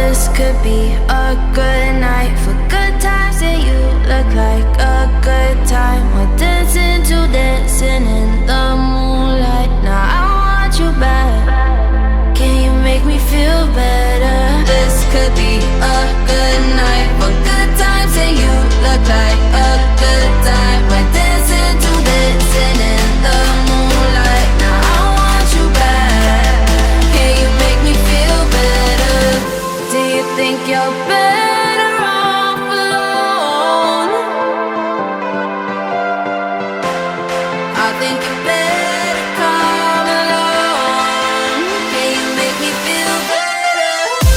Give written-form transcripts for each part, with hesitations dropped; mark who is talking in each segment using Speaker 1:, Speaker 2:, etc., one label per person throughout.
Speaker 1: This could be a good night for good times, and you look like a good time. We're dancing to dancing in the moonlight. Now I want you back. Can you make me feel better? This could be a good night for good times, and you look like a good time. We're dancing to dancing in the moonlight. Now I want you back. Can you make me feel better? Do you think you're better off alone? I think you better come along. Can you make me feel better?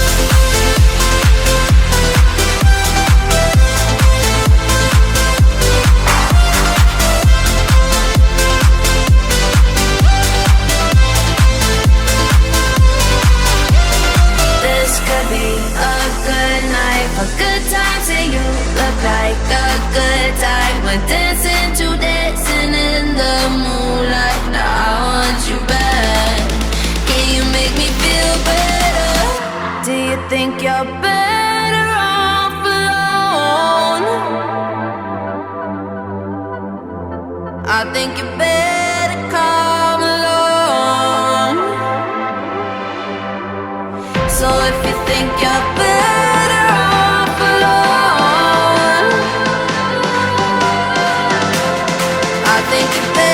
Speaker 1: This could be a good night for good times, and you look like a good time. We're dancing to dancing in the moonlight. Now I want you back. Can you make me feel better? Do you think you're better off alone? I think you better come along. So if you think you're better off alone, I think you better